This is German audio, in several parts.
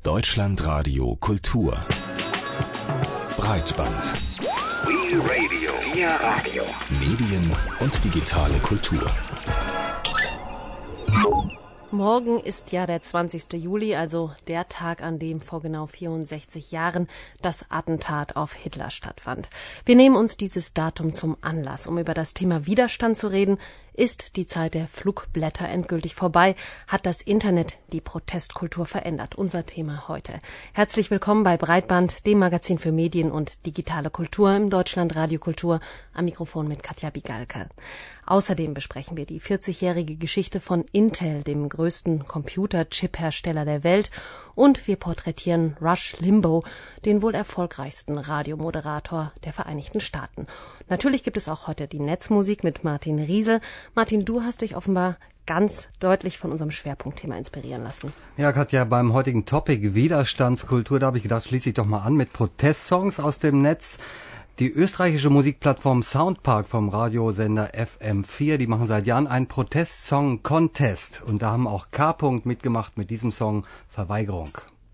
Deutschlandradio Kultur Breitband Wir Radio. Medien und digitale Kultur. Morgen ist ja der 20. Juli, also der Tag, an dem vor genau 64 Jahren das Attentat auf Hitler stattfand. Wir nehmen uns dieses Datum zum Anlass, um über das Thema Widerstand zu reden. Ist die Zeit der Flugblätter endgültig vorbei? Hat das Internet die Protestkultur verändert? Unser Thema heute. Herzlich willkommen bei Breitband, dem Magazin für Medien und digitale Kultur im Deutschlandradio Kultur. Am Mikrofon mit Katja Bigalke. Außerdem besprechen wir die 40-jährige Geschichte von Intel, dem größten Computerchip-Hersteller der Welt. Und wir porträtieren Rush Limbaugh, den wohl erfolgreichsten Radiomoderator der Vereinigten Staaten. Natürlich gibt es auch heute die Netzmusik mit Martin Riesel. Martin, du hast dich offenbar ganz deutlich von unserem Schwerpunktthema inspirieren lassen. Ja, Katja, beim heutigen Topic Widerstandskultur, da habe ich gedacht, schließe ich doch mal an mit Protestsongs aus dem Netz. Die österreichische Musikplattform Soundpark vom Radiosender FM4, die machen seit Jahren einen Protestsong-Contest. Und da haben auch K. mitgemacht mit diesem Song Verweigerung.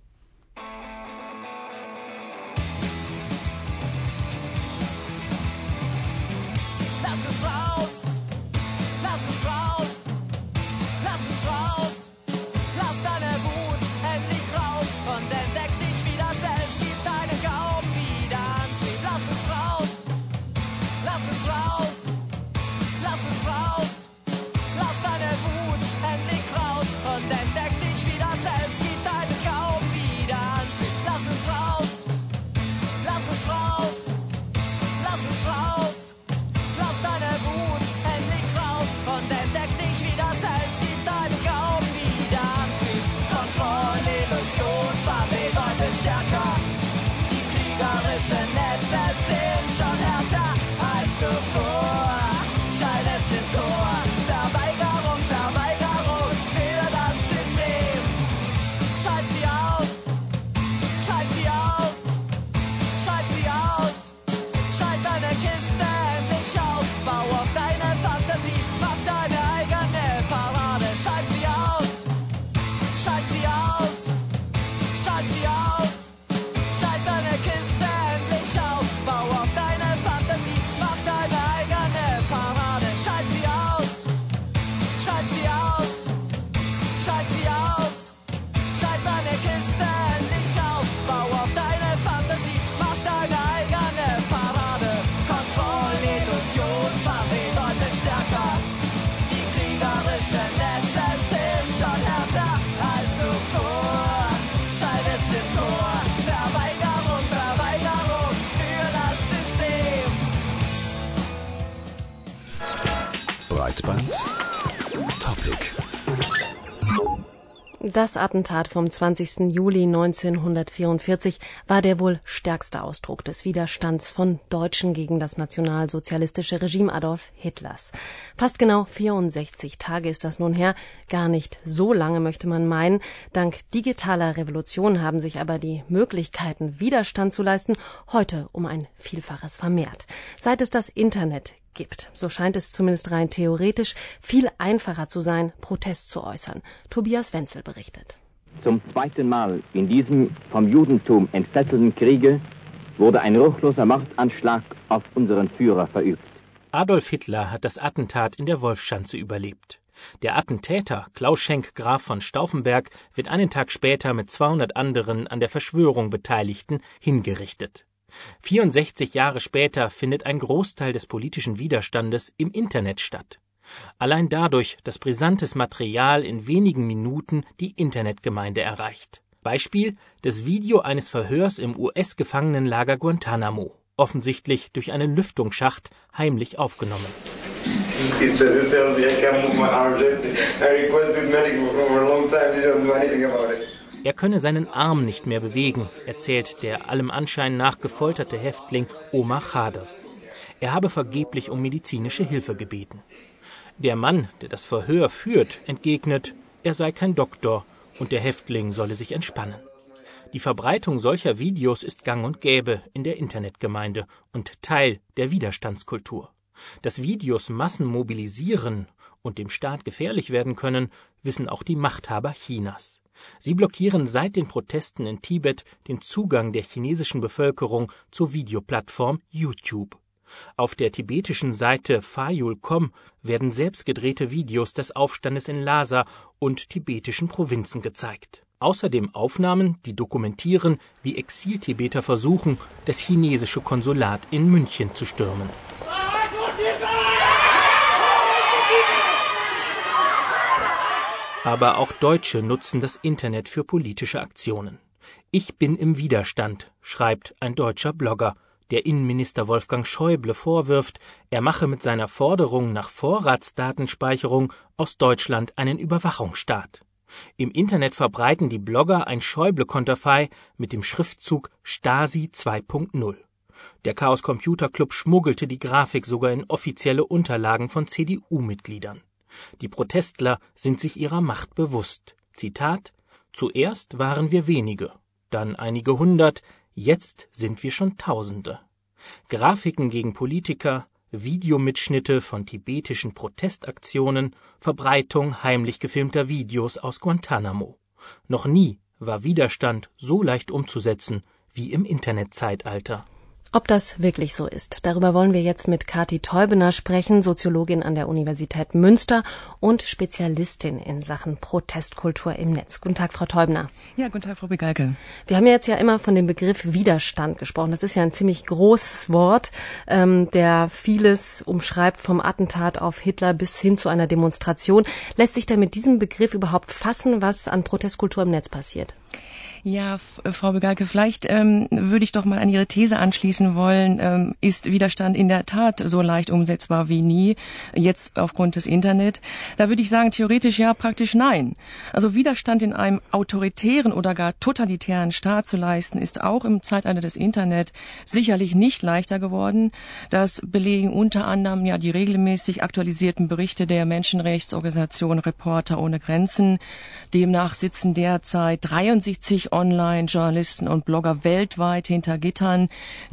Lass es raus, lass es raus, lass es raus, lass deine Wut endlich raus und entdeck dich wieder selbst, gib deinen Glauben wieder Antrieb. Lass es raus, lass es raus, lass es raus, lass deine Wut endlich raus und entdeck dich wieder selbst, gib deinen Glauben wieder Antrieb. Lass es raus, lass es raus, lass es raus. Lass deine Wut endlich raus und entdeck dich wieder selbst, gib deinen Glauben wieder Antrieb. Kontrolle, Illusion, zwar bedeutend stärker. Die kriegerischen Netze sind schon härter als zuvor. Schall es im Tor, Verweigerung, Verweigerung für das System. Schalt sie aus, schalt sie aus, schalt sie aus. Schalt deine Kiste endlich aus, bau auf deine Fantasie, mach deine eigene Parade. Schalt sie aus, schalt sie aus, schalt sie aus. Schalt deine Kiste endlich aus, bau auf deine Fantasie, mach deine eigene Parade. Schalt sie aus, schalt sie aus, schalt sie aus. Schalt deine Kiste endlich aus, bau auf deine Fantasie, mach deine eigene Parade. Kontrolle, Illusion, zwar bedeutend stärker. Die kriegerischen Netze sind schon härter als zuvor. Schalt es im Tor, Verweigerung, Verweigerung für das System. Breitband Topic. Das Attentat vom 20. Juli 1944 war der wohl stärkste Ausdruck des Widerstands von Deutschen gegen das nationalsozialistische Regime Adolf Hitlers. Fast genau 64 Tage ist das nun her, gar nicht so lange möchte man meinen. Dank digitaler Revolution haben sich aber die Möglichkeiten, Widerstand zu leisten, heute um ein Vielfaches vermehrt. Seit es das Internet gibt, so scheint es zumindest rein theoretisch, viel einfacher zu sein, Protest zu äußern. Tobias Wenzel berichtet. Zum zweiten Mal in diesem vom Judentum entfesselten Kriege wurde ein ruchloser Mordanschlag auf unseren Führer verübt. Adolf Hitler hat das Attentat in der Wolfschanze überlebt. Der Attentäter, Klaus Schenk Graf von Stauffenberg, wird einen Tag später mit 200 anderen an der Verschwörung Beteiligten hingerichtet. 64 Jahre später findet ein Großteil des politischen Widerstandes im Internet statt. Allein dadurch, dass brisantes Material in wenigen Minuten die Internetgemeinde erreicht. Beispiel: das Video eines Verhörs im US-Gefangenenlager Guantanamo, offensichtlich durch einen Lüftungsschacht heimlich aufgenommen. He said, "This sounds like I can't move my arms. I requested medical for a long time. They don't do anything about it." Er könne seinen Arm nicht mehr bewegen, erzählt der allem Anschein nach gefolterte Häftling Omar Khader. Er habe vergeblich um medizinische Hilfe gebeten. Der Mann, der das Verhör führt, entgegnet, er sei kein Doktor und der Häftling solle sich entspannen. Die Verbreitung solcher Videos ist gang und gäbe in der Internetgemeinde und Teil der Widerstandskultur. Dass Videos Massen mobilisieren und dem Staat gefährlich werden können, wissen auch die Machthaber Chinas. Sie blockieren seit den Protesten in Tibet den Zugang der chinesischen Bevölkerung zur Videoplattform YouTube. Auf der tibetischen Seite Fayul.com werden selbstgedrehte Videos des Aufstandes in Lhasa und tibetischen Provinzen gezeigt. Außerdem Aufnahmen, die dokumentieren, wie Exil-Tibeter versuchen, das chinesische Konsulat in München zu stürmen. Aber auch Deutsche nutzen das Internet für politische Aktionen. Ich bin im Widerstand, schreibt ein deutscher Blogger, der Innenminister Wolfgang Schäuble vorwirft, er mache mit seiner Forderung nach Vorratsdatenspeicherung aus Deutschland einen Überwachungsstaat. Im Internet verbreiten die Blogger ein Schäuble-Konterfei mit dem Schriftzug Stasi 2.0. Der Chaos Computer Club schmuggelte die Grafik sogar in offizielle Unterlagen von CDU-Mitgliedern. Die Protestler sind sich ihrer Macht bewusst. Zitat: Zuerst waren wir wenige, dann einige hundert, jetzt sind wir schon Tausende. Grafiken gegen Politiker, Videomitschnitte von tibetischen Protestaktionen, Verbreitung heimlich gefilmter Videos aus Guantanamo. Noch nie war Widerstand so leicht umzusetzen wie im Internetzeitalter. Ob das wirklich so ist, darüber wollen wir jetzt mit Kati Teubener sprechen, Soziologin an der Universität Münster und Spezialistin in Sachen Protestkultur im Netz. Guten Tag, Frau Teubener. Ja, guten Tag, Frau Begalke. Wir haben jetzt ja immer von dem Begriff Widerstand gesprochen. Das ist ja ein ziemlich großes Wort, der vieles umschreibt, vom Attentat auf Hitler bis hin zu einer Demonstration. Lässt sich denn mit diesem Begriff überhaupt fassen, was an Protestkultur im Netz passiert? Ja, Frau Begalke, vielleicht würde ich doch mal an Ihre These anschließen wollen. Ist Widerstand in der Tat so leicht umsetzbar wie nie, jetzt aufgrund des Internet? Da würde ich sagen, theoretisch ja, praktisch nein. Also Widerstand in einem autoritären oder gar totalitären Staat zu leisten, ist auch im Zeitalter des Internet sicherlich nicht leichter geworden. Das belegen unter anderem ja die regelmäßig aktualisierten Berichte der Menschenrechtsorganisation Reporter ohne Grenzen. Demnach sitzen derzeit 73 Online-Journalisten und Blogger weltweit hinter Gittern,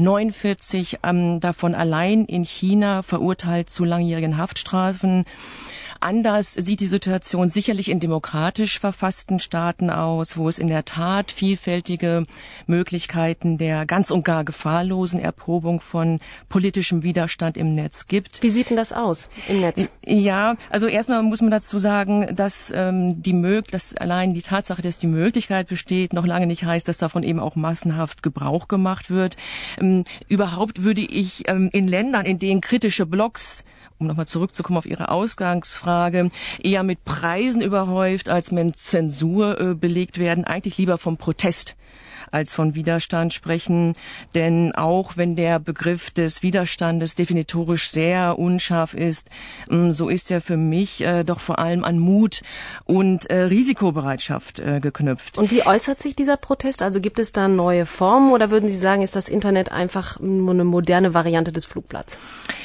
49 davon allein in China verurteilt zu langjährigen Haftstrafen. Anders sieht die Situation sicherlich in demokratisch verfassten Staaten aus, wo es in der Tat vielfältige Möglichkeiten der ganz und gar gefahrlosen Erprobung von politischem Widerstand im Netz gibt. Wie sieht denn das aus im Netz? Ja, also erstmal muss man dazu sagen, dass dass allein die Tatsache, dass die Möglichkeit besteht, noch lange nicht heißt, dass davon eben auch massenhaft Gebrauch gemacht wird. Überhaupt würde ich in Ländern, in denen kritische Blogs, um nochmal zurückzukommen auf Ihre Ausgangsfrage, eher mit Preisen überhäuft als mit Zensur belegt werden, eigentlich lieber vom Protest als von Widerstand sprechen. Denn auch wenn der Begriff des Widerstandes definitorisch sehr unscharf ist, so ist er für mich doch vor allem an Mut und Risikobereitschaft geknüpft. Und wie äußert sich dieser Protest? Also gibt es da neue Formen oder würden Sie sagen, ist das Internet einfach nur eine moderne Variante des Flugblatts?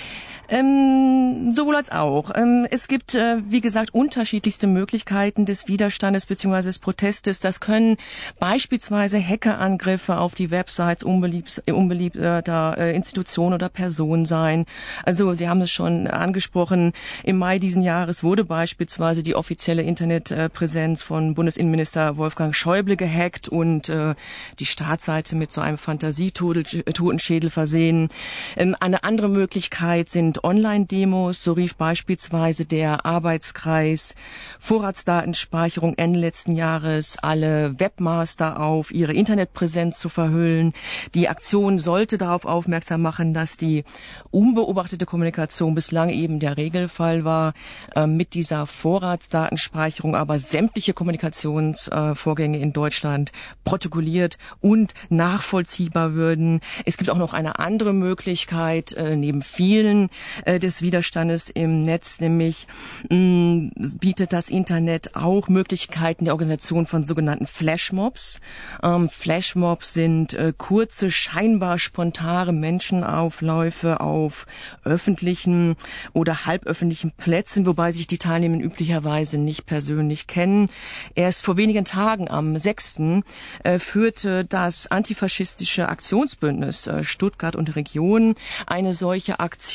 Sowohl als auch. Es gibt, wie gesagt, unterschiedlichste Möglichkeiten des Widerstandes bzw. des Protestes. Das können beispielsweise Hackerangriffe auf die Websites unbeliebter Institutionen oder Personen sein. Also Sie haben es schon angesprochen, im Mai diesen Jahres wurde beispielsweise die offizielle Internetpräsenz von Bundesinnenminister Wolfgang Schäuble gehackt und die Startseite mit so einem Fantasietotenschädel versehen. Eine andere Möglichkeit sind Online-Demos, so rief beispielsweise der Arbeitskreis Vorratsdatenspeicherung Ende letzten Jahres alle Webmaster auf, ihre Internetpräsenz zu verhüllen. Die Aktion sollte darauf aufmerksam machen, dass die unbeobachtete Kommunikation bislang eben der Regelfall war, mit dieser Vorratsdatenspeicherung aber sämtliche Kommunikationsvorgänge in Deutschland protokolliert und nachvollziehbar würden. Es gibt auch noch eine andere Möglichkeit, neben vielen des Widerstandes im Netz, nämlich bietet das Internet auch Möglichkeiten der Organisation von sogenannten Flashmobs. Flashmobs sind kurze, scheinbar spontane Menschenaufläufe auf öffentlichen oder halböffentlichen Plätzen, wobei sich die Teilnehmer üblicherweise nicht persönlich kennen. Erst vor wenigen Tagen, am 6., führte das antifaschistische Aktionsbündnis Stuttgart und Region eine solche Aktion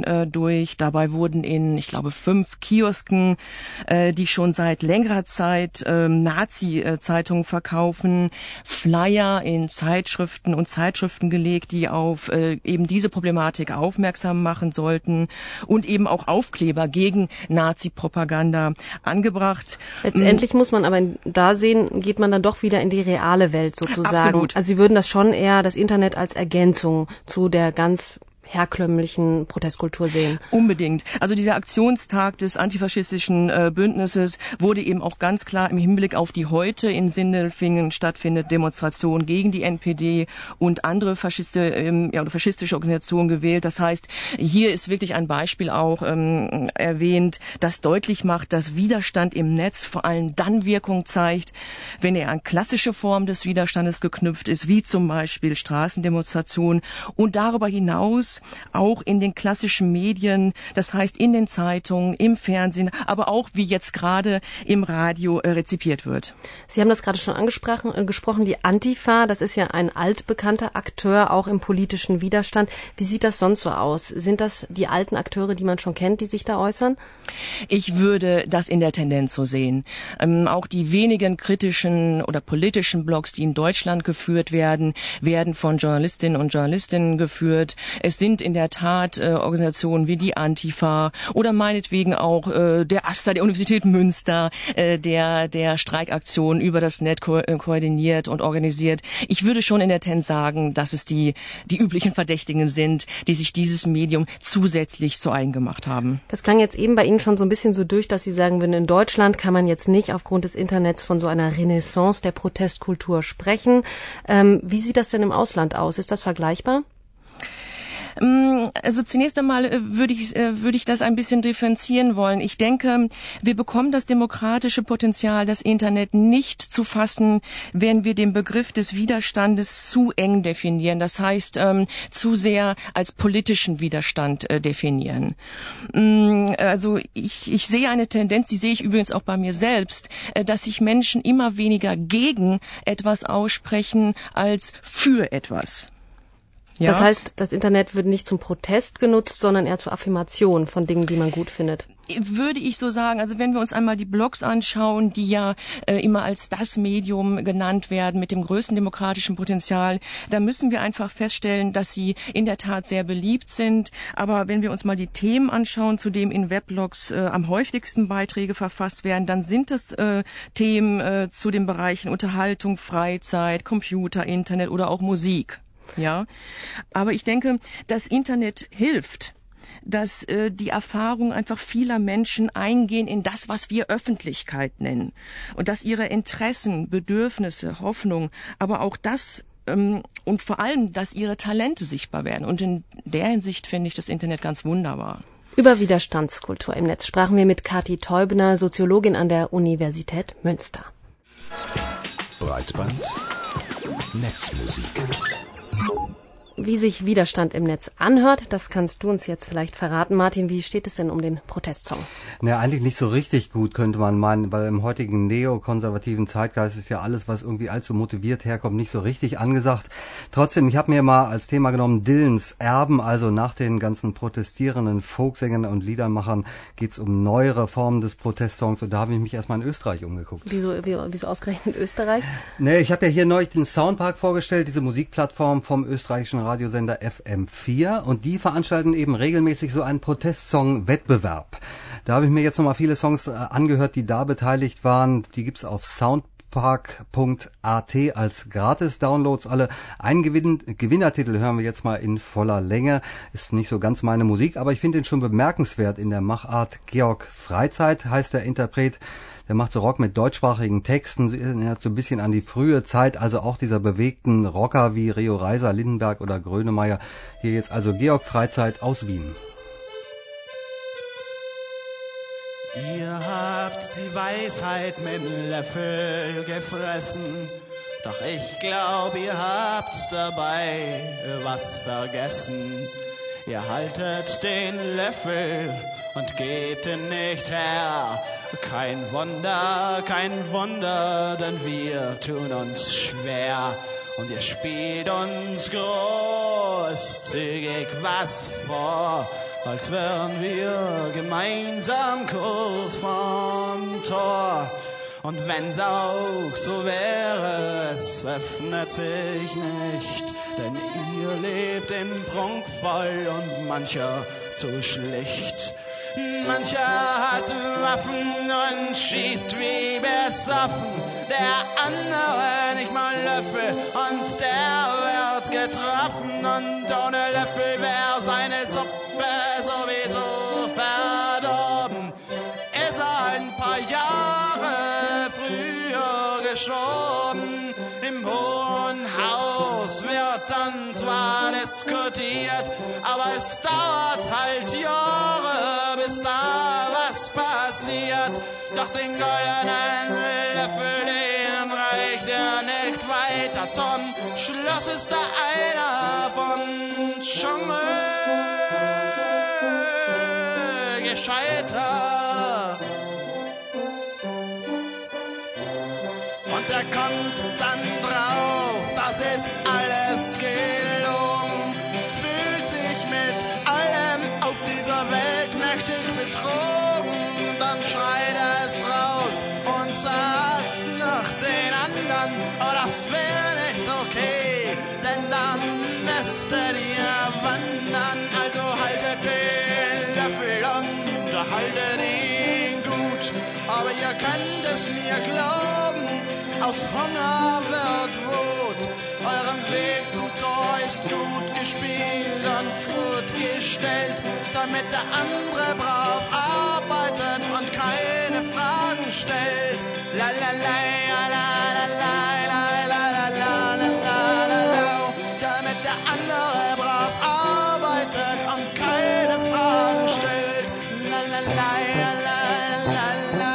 durch. Dabei wurden in, ich glaube, 5 Kiosken, die schon seit längerer Zeit Nazi-Zeitungen verkaufen, Flyer in Zeitschriften und Zeitschriften gelegt, die auf eben diese Problematik aufmerksam machen sollten und eben auch Aufkleber gegen Nazi-Propaganda angebracht. Letztendlich muss man aber da sehen, geht man dann doch wieder in die reale Welt sozusagen. Absolut. Also Sie würden das schon eher, das Internet als Ergänzung zu der ganz herkömmlichen Protestkultur sehen. Unbedingt. Also dieser Aktionstag des antifaschistischen Bündnisses wurde eben auch ganz klar im Hinblick auf die heute in Sindelfingen stattfindende Demonstration gegen die NPD und andere faschistische Organisationen gewählt. Das heißt, hier ist wirklich ein Beispiel auch erwähnt, das deutlich macht, dass Widerstand im Netz vor allem dann Wirkung zeigt, wenn er an klassische Formen des Widerstandes geknüpft ist, wie zum Beispiel Straßendemonstrationen und darüber hinaus auch in den klassischen Medien, das heißt in den Zeitungen, im Fernsehen, aber auch wie jetzt gerade im Radio rezipiert wird. Sie haben das gerade schon angesprochen, die Antifa, das ist ja ein altbekannter Akteur, auch im politischen Widerstand. Wie sieht das sonst so aus? Sind das die alten Akteure, die man schon kennt, die sich da äußern? Ich würde das in der Tendenz so sehen. Auch die wenigen kritischen oder politischen Blogs, die in Deutschland geführt werden, werden von Journalistinnen und Journalisten geführt. Es sind in der Tat Organisationen wie die Antifa oder meinetwegen auch der AStA der Universität Münster, der Streikaktionen über das Netz koordiniert und organisiert. Ich würde schon in der Tendenz sagen, dass es die üblichen Verdächtigen sind, die sich dieses Medium zusätzlich zu eigen gemacht haben. Das klang jetzt eben bei Ihnen schon so ein bisschen so durch, dass Sie sagen würden, in Deutschland kann man jetzt nicht aufgrund des Internets von so einer Renaissance der Protestkultur sprechen. Wie sieht das denn im Ausland aus? Ist das vergleichbar? Also zunächst einmal würde ich das ein bisschen differenzieren wollen. Ich denke, wir bekommen das demokratische Potenzial, das Internet nicht zu fassen, wenn wir den Begriff des Widerstandes zu eng definieren. Das heißt, zu sehr als politischen Widerstand definieren. Also ich sehe eine Tendenz, die sehe ich übrigens auch bei mir selbst, dass sich Menschen immer weniger gegen etwas aussprechen als für etwas. Ja. Das heißt, das Internet wird nicht zum Protest genutzt, sondern eher zur Affirmation von Dingen, die man gut findet. Würde ich so sagen. Also wenn wir uns einmal die Blogs anschauen, die ja immer als das Medium genannt werden mit dem größten demokratischen Potenzial, da müssen wir einfach feststellen, dass sie in der Tat sehr beliebt sind. Aber wenn wir uns mal die Themen anschauen, zu denen in Weblogs am häufigsten Beiträge verfasst werden, dann sind das Themen zu den Bereichen Unterhaltung, Freizeit, Computer, Internet oder auch Musik. Ja, aber ich denke, das Internet hilft, dass die Erfahrungen einfach vieler Menschen eingehen in das, was wir Öffentlichkeit nennen. Und dass ihre Interessen, Bedürfnisse, Hoffnung, aber auch das und vor allem, dass ihre Talente sichtbar werden. Und in der Hinsicht finde ich das Internet ganz wunderbar. Über Widerstandskultur im Netz sprachen wir mit Kathi Teubner, Soziologin an der Universität Münster. Breitband Netzmusik. Wie sich Widerstand im Netz anhört, das kannst du uns jetzt vielleicht verraten. Martin, wie steht es denn um den Protestsong? Na, eigentlich nicht so richtig gut, könnte man meinen, weil im heutigen neokonservativen Zeitgeist ist ja alles, was irgendwie allzu motiviert herkommt, nicht so richtig angesagt. Trotzdem, ich habe mir mal als Thema genommen Dylans Erben, also nach den ganzen protestierenden Folksängern und Liedermachern geht's um neuere Formen des Protestsongs und da habe ich mich erstmal in Österreich umgeguckt. Wieso ausgerechnet Österreich? Nee, ich habe ja hier neulich den Soundpark vorgestellt, diese Musikplattform vom österreichischen Radiosender FM4 und die veranstalten eben regelmäßig so einen Protestsong-Wettbewerb. Da habe ich mir jetzt nochmal viele Songs angehört, die da beteiligt waren. Die gibt's auf soundpark.at als Gratis-Downloads alle. Einen Gewinnertitel hören wir jetzt mal in voller Länge. Ist nicht so ganz meine Musik, aber ich finde ihn schon bemerkenswert in der Machart. Georg Freizeit heißt der Interpret. Der macht so Rock mit deutschsprachigen Texten, erinnert so ein bisschen an die frühe Zeit, also auch dieser bewegten Rocker wie Rio Reiser, Lindenberg oder Grönemeyer. Hier jetzt also Georg Freizeit aus Wien. Ihr habt die Weisheit mit dem Löffel gefressen, doch ich glaub, ihr habt dabei was vergessen. Ihr haltet den Löffel und geht nicht her. Kein Wunder, denn wir tun uns schwer. Und ihr spielt uns großzügig was vor. als wären wir gemeinsam kurz vorm Tor. Und wenn's auch so wäre, es öffnet sich nicht, denn ihr lebt im Prunkvoll und mancher zu schlicht. Mancher hat Waffen und schießt wie besoffen, der andere nicht mal Löffel und der wird getroffen. Und ohne Löffel wäre seine Suppe sowieso verdorben. Ist er ein paar Jahre früher gestorben. Im Hohen Haus wird dann zwar diskutiert, aber es dauert halt Jahre, bis da was passiert. Doch den goldenen Löffel, den reicht er nicht weiter. Zum Schluss ist da einer von Dschungel gescheitert. Und er kommt dann drauf, das ist alles gelogen. Fühlt sich mit allem auf dieser Welt mächtig betrogen. Dann schreit er es raus und sagt's nach den anderen. Oh, das wäre nicht okay, denn dann müsstet ihr wandern. Also haltet den Löffel und haltet ihn gut. Aber ihr könnt es mir glauben, aus Hunger wird Wut. Euren Weg zum Tor ist gut gespielt und gut gestellt, damit der andere brav arbeitet und keine Fragen stellt. La la la la la la la la la la la, damit der andere brav arbeitet und keine Fragen stellt. La la la la la la la.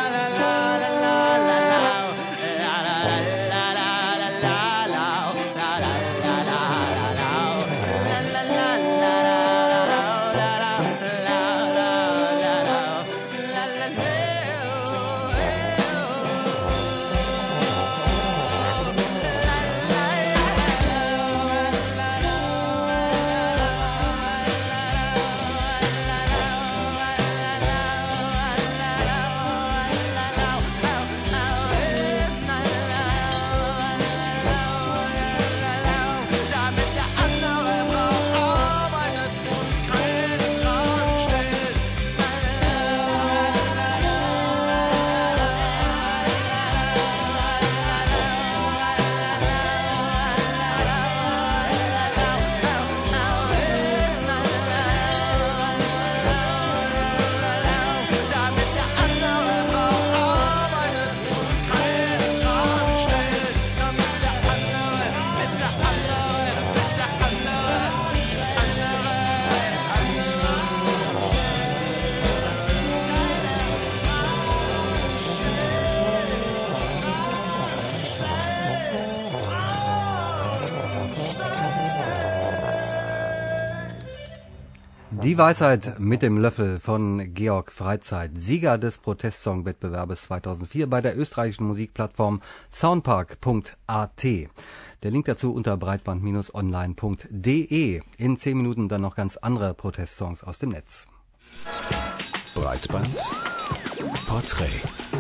Die Weisheit mit dem Löffel von Georg Freizeit, Sieger des Protestsong-Wettbewerbes 2004 bei der österreichischen Musikplattform soundpark.at. Der Link dazu unter breitband-online.de. In 10 Minuten dann noch ganz andere Protestsongs aus dem Netz. Breitband Porträt.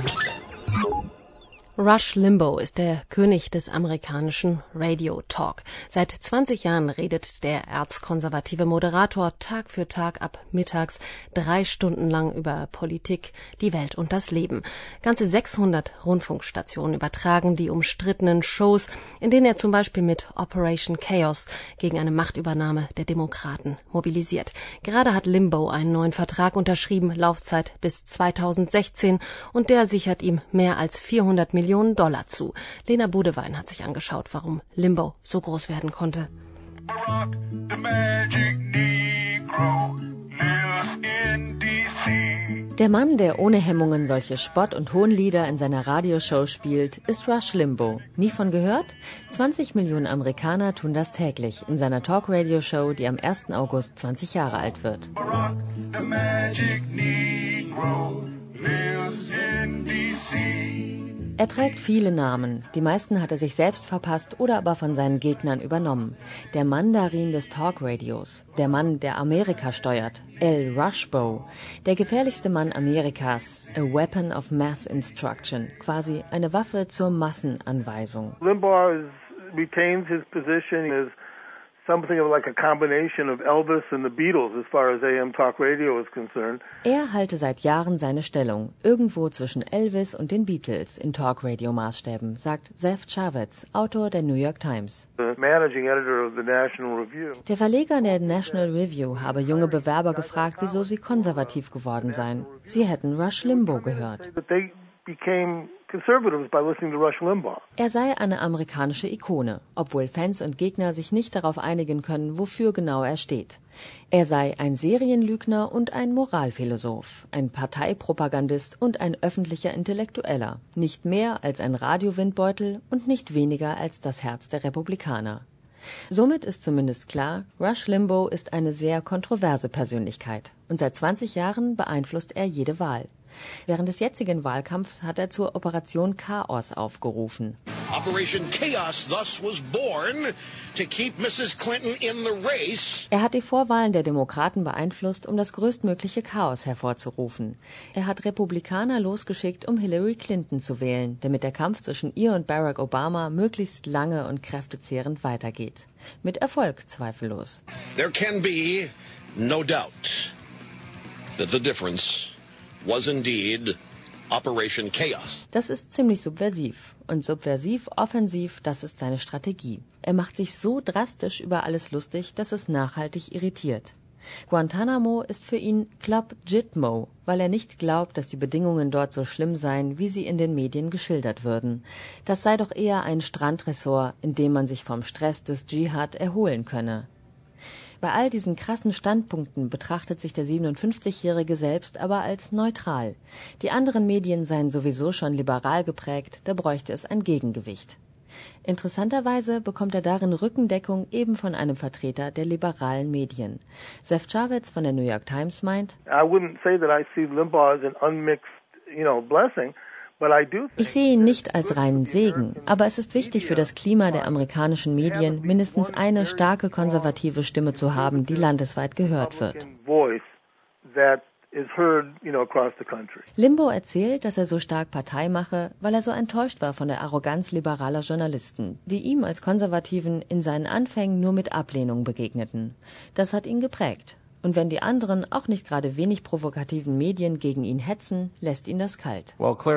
Rush Limbaugh ist der König des amerikanischen Radio Talk. Seit 20 Jahren redet der erzkonservative Moderator Tag für Tag ab mittags 3 Stunden lang über Politik, die Welt und das Leben. Ganze 600 Rundfunkstationen übertragen die umstrittenen Shows, in denen er zum Beispiel mit Operation Chaos gegen eine Machtübernahme der Demokraten mobilisiert. Gerade hat Limbaugh einen neuen Vertrag unterschrieben, Laufzeit bis 2016, und der sichert ihm mehr als 400 Millionen $400 zu. Lena Bodewein hat sich angeschaut, warum Limbaugh so groß werden konnte. Der Mann, der ohne Hemmungen solche Spott- und Hohnlieder in seiner Radioshow spielt, ist Rush Limbaugh. Nie von gehört? 20 Millionen Amerikaner tun das täglich in seiner Talk-Radio-Show, die am 1. August 20 Jahre alt wird. Er trägt viele Namen. Die meisten hat er sich selbst verpasst oder aber von seinen Gegnern übernommen. Der Mandarin des Talkradios, der Mann, der Amerika steuert, Al Rushbo, der gefährlichste Mann Amerikas, a weapon of mass instruction, quasi eine Waffe zur Massenanweisung. Limbaugh retains his position as something of like a combination of Elvis and the Beatles as far as AM Talk Radio is concerned. Er halte seit Jahren seine Stellung, irgendwo zwischen Elvis und den Beatles in Talk-Radio-Maßstäben, sagt Zev Chavez, Autor der New York Times. The managing editor of the National Review. Der Verleger der National Review habe junge Bewerber gefragt, wieso sie konservativ geworden seien. Sie hätten Rush Limbaugh gehört. Er sei eine amerikanische Ikone, obwohl Fans und Gegner sich nicht darauf einigen können, wofür genau er steht. Er sei ein Serienlügner und ein Moralphilosoph, ein Parteipropagandist und ein öffentlicher Intellektueller, nicht mehr als ein Radiowindbeutel und nicht weniger als das Herz der Republikaner. Somit ist zumindest klar, Rush Limbaugh ist eine sehr kontroverse Persönlichkeit und seit 20 Jahren beeinflusst er jede Wahl. Während des jetzigen Wahlkampfs hat er zur Operation Chaos aufgerufen. Operation Chaos thus was born to keep Mrs. Clinton in the race. Er hat die Vorwahlen der Demokraten beeinflusst, um das größtmögliche Chaos hervorzurufen. Er hat Republikaner losgeschickt, um Hillary Clinton zu wählen, damit der Kampf zwischen ihr und Barack Obama möglichst lange und kräftezehrend weitergeht. Mit Erfolg zweifellos. There can be no doubt that the difference was indeed Operation Chaos. Das ist ziemlich subversiv. Und subversiv, offensiv, das ist seine Strategie. Er macht sich so drastisch über alles lustig, dass es nachhaltig irritiert. Guantanamo ist für ihn Club Gitmo, weil er nicht glaubt, dass die Bedingungen dort so schlimm seien, wie sie in den Medien geschildert würden. Das sei doch eher ein Strandressort, in dem man sich vom Stress des Dschihad erholen könne. Bei all diesen krassen Standpunkten betrachtet sich der 57-Jährige selbst aber als neutral. Die anderen Medien seien sowieso schon liberal geprägt, da bräuchte es ein Gegengewicht. Interessanterweise bekommt er darin Rückendeckung eben von einem Vertreter der liberalen Medien. Zev Chavez von der New York Times meint, I wouldn't say that I see Limbaugh as an unmixed, blessing. Ich sehe ihn nicht als reinen Segen, aber es ist wichtig für das Klima der amerikanischen Medien, mindestens eine starke konservative Stimme zu haben, die landesweit gehört wird. Limbaugh erzählt, dass er so stark Partei mache, weil er so enttäuscht war von der Arroganz liberaler Journalisten, die ihm als Konservativen in seinen Anfängen nur mit Ablehnung begegneten. Das hat ihn geprägt. Und wenn die anderen, auch nicht gerade wenig provokativen Medien gegen ihn hetzen, lässt ihn das kalt.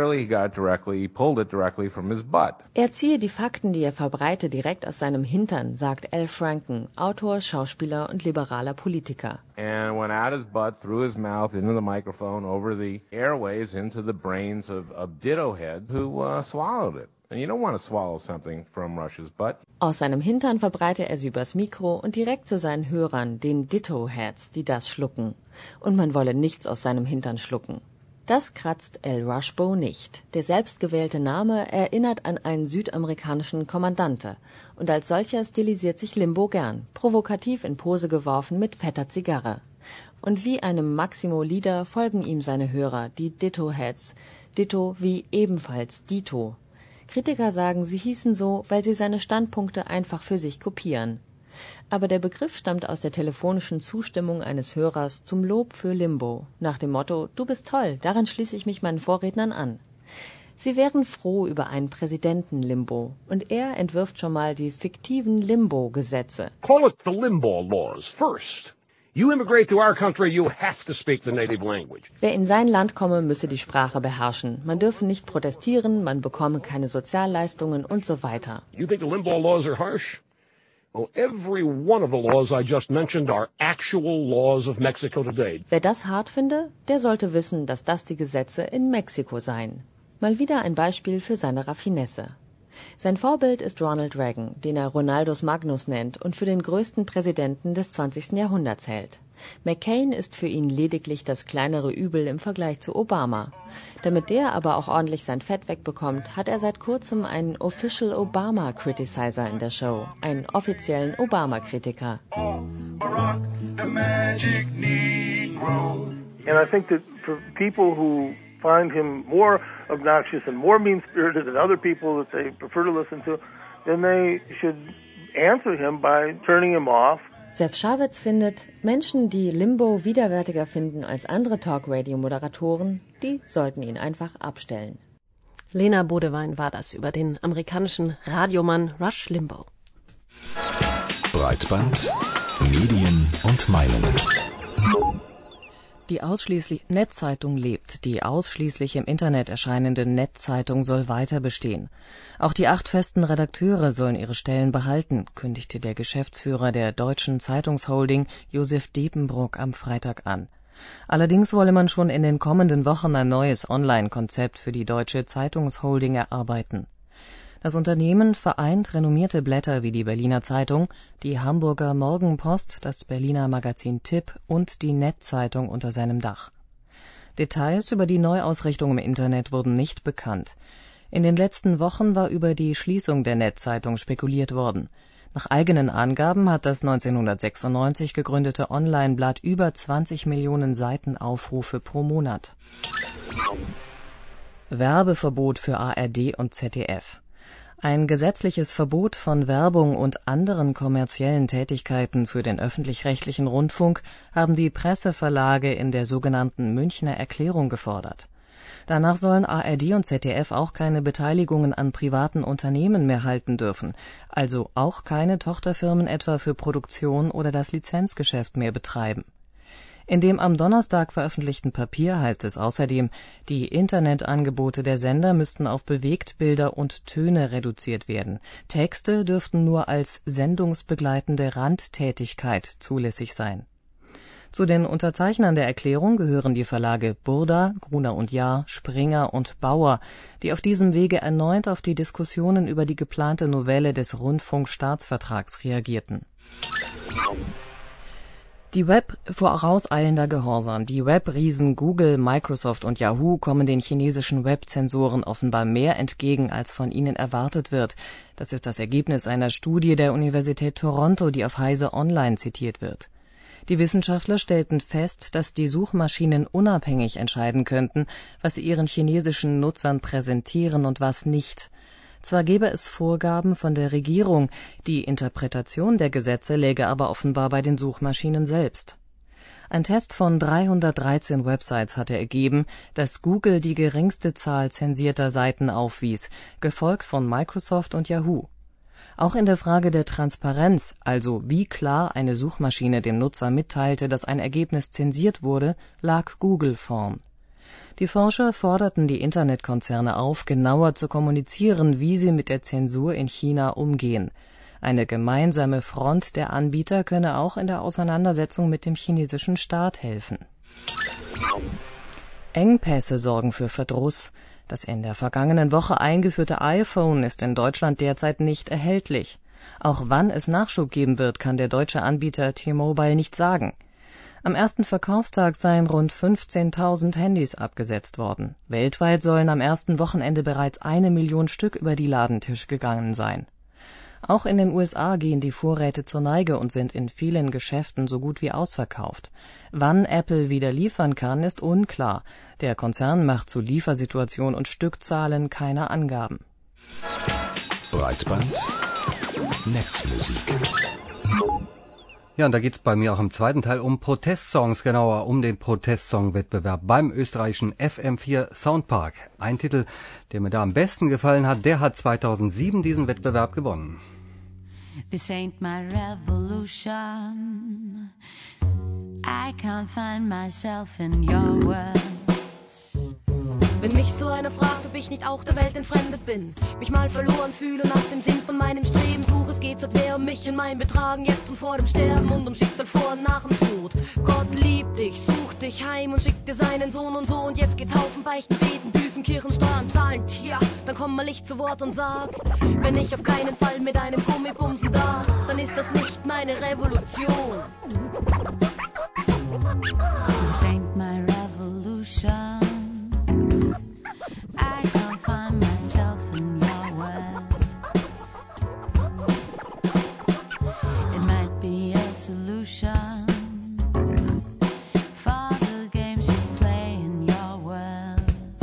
Er ziehe die Fakten, die er verbreite, direkt aus seinem Hintern, sagt Al Franken, Autor, Schauspieler und liberaler Politiker. And went out his butt, through his mouth, into the microphone, over the airways, into the brains of ditto heads who swallowed it. And you don't want to swallow something from Rush's butt. Aus seinem Hintern verbreite er sie übers Mikro und direkt zu seinen Hörern, den Ditto-Heads, die das schlucken. Und man wolle nichts aus seinem Hintern schlucken. Das kratzt Al Rushbo nicht. Der selbstgewählte Name erinnert an einen südamerikanischen Kommandante. Und als solcher stilisiert sich Limbaugh gern, provokativ in Pose geworfen mit fetter Zigarre. Und wie einem Maximo Lieder folgen ihm seine Hörer, die Ditto-Heads. Ditto wie ebenfalls Dito. Kritiker sagen, sie hießen so, weil sie seine Standpunkte einfach für sich kopieren. Aber der Begriff stammt aus der telefonischen Zustimmung eines Hörers zum Lob für Limbaugh, nach dem Motto, du bist toll, daran schließe ich mich meinen Vorrednern an. Sie wären froh über einen Präsidenten Limbaugh, und er entwirft schon mal die fiktiven Limbaugh-Gesetze. Call it the Limbaugh laws first. You immigrate to our country, you have to speak the native language. Wer in sein Land komme, müsse die Sprache beherrschen. Man dürfe nicht protestieren, man bekomme keine Sozialleistungen und so weiter. You think the Limbaugh laws are harsh? Well, every one of the laws I just mentioned are actual laws of Mexico today. Wer das hart finde, der sollte wissen, dass das die Gesetze in Mexiko seien. Mal wieder ein Beispiel für seine Raffinesse. Sein Vorbild ist Ronald Reagan, den er Ronaldus Magnus nennt und für den größten Präsidenten des 20. Jahrhunderts hält. McCain ist für ihn lediglich das kleinere Übel im Vergleich zu Obama. Damit der aber auch ordentlich sein Fett wegbekommt, hat er seit kurzem einen Official Obama Criticizer in der Show, einen offiziellen Obama-Kritiker. And I think that for people who find him more obnoxious and more mean-spirited than other people that they prefer to listen to, then they should answer him by turning him off. Sef Schavitz findet, Menschen, die Limbo widerwärtiger finden als andere Talk-Radio-Moderatoren, die sollten ihn einfach abstellen. Lena Bodewein war das über den amerikanischen Radiomann Rush Limbaugh. Breitband, Medien und Meinungen. Die Netzzeitung lebt. Die ausschließlich im Internet erscheinende Netzzeitung soll weiter bestehen. Auch die 8 festen Redakteure sollen ihre Stellen behalten, kündigte der Geschäftsführer der Deutschen Zeitungsholding Josef Depenbrock am Freitag an. Allerdings wolle man schon in den kommenden Wochen ein neues Online-Konzept für die Deutsche Zeitungsholding erarbeiten. Das Unternehmen vereint renommierte Blätter wie die Berliner Zeitung, die Hamburger Morgenpost, das Berliner Magazin Tipp und die Netzzeitung unter seinem Dach. Details über die Neuausrichtung im Internet wurden nicht bekannt. In den letzten Wochen war über die Schließung der Netzzeitung spekuliert worden. Nach eigenen Angaben hat das 1996 gegründete Online-Blatt über 20 Millionen Seitenaufrufe pro Monat. Werbeverbot für ARD und ZDF. Ein gesetzliches Verbot von Werbung und anderen kommerziellen Tätigkeiten für den öffentlich-rechtlichen Rundfunk haben die Presseverlage in der sogenannten Münchner Erklärung gefordert. Danach sollen ARD und ZDF auch keine Beteiligungen an privaten Unternehmen mehr halten dürfen, also auch keine Tochterfirmen etwa für Produktion oder das Lizenzgeschäft mehr betreiben. In dem am Donnerstag veröffentlichten Papier heißt es außerdem, die Internetangebote der Sender müssten auf Bewegtbilder und Töne reduziert werden. Texte dürften nur als sendungsbegleitende Randtätigkeit zulässig sein. Zu den Unterzeichnern der Erklärung gehören die Verlage Burda, Gruner und Jahr, Springer und Bauer, die auf diesem Wege erneut auf die Diskussionen über die geplante Novelle des Rundfunkstaatsvertrags reagierten. Vorauseilender Gehorsam. Die Webriesen Google, Microsoft und Yahoo kommen den chinesischen Webzensoren offenbar mehr entgegen, als von ihnen erwartet wird. Das ist das Ergebnis einer Studie der Universität Toronto, die auf Heise Online zitiert wird. Die Wissenschaftler stellten fest, dass die Suchmaschinen unabhängig entscheiden könnten, was sie ihren chinesischen Nutzern präsentieren und was nicht. Zwar gäbe es Vorgaben von der Regierung, die Interpretation der Gesetze läge aber offenbar bei den Suchmaschinen selbst. Ein Test von 313 Websites hatte ergeben, dass Google die geringste Zahl zensierter Seiten aufwies, gefolgt von Microsoft und Yahoo. Auch in der Frage der Transparenz, also wie klar eine Suchmaschine dem Nutzer mitteilte, dass ein Ergebnis zensiert wurde, lag Google vorn. Die Forscher forderten die Internetkonzerne auf, genauer zu kommunizieren, wie sie mit der Zensur in China umgehen. Eine gemeinsame Front der Anbieter könne auch in der Auseinandersetzung mit dem chinesischen Staat helfen. Engpässe sorgen für Verdruss. Das in der vergangenen Woche eingeführte iPhone ist in Deutschland derzeit nicht erhältlich. Auch wann es Nachschub geben wird, kann der deutsche Anbieter T-Mobile nicht sagen. Am ersten Verkaufstag seien rund 15.000 Handys abgesetzt worden. Weltweit sollen am ersten Wochenende bereits 1 Million Stück über die Ladentisch gegangen sein. Auch in den USA gehen die Vorräte zur Neige und sind in vielen Geschäften so gut wie ausverkauft. Wann Apple wieder liefern kann, ist unklar. Der Konzern macht zu Liefersituation und Stückzahlen keine Angaben. Breitband, Netzmusik. Ja, und da geht's bei mir auch im zweiten Teil um Protestsongs, genauer um den Protestsong-Wettbewerb beim österreichischen FM4 Soundpark. Ein Titel, der mir da am besten gefallen hat, der hat 2007 diesen Wettbewerb gewonnen. This ain't my revolution. I can't find myself in your words. Wenn mich so einer fragt, ob ich nicht auch der Welt entfremdet bin, mich mal verloren fühle nach dem Sinn von meinem Streben suche, es geht, als wäre um mich und mein Betragen jetzt und vor dem Sterben und um Schicksal vor und nach dem Tod. Gott liebt dich, sucht dich heim und schickt dir seinen Sohn und so und jetzt geht Taufen, Beichten, Beten, Büßen, Kirchen, Steuern, Zahlen, tja, dann komm mal ich zu Wort und sag, wenn ich auf keinen Fall mit einem Gummi bumsen darf, dann ist das nicht meine Revolution. This ain't my revolution. I can't find myself in your words. It might be a solution for the games you play in your world.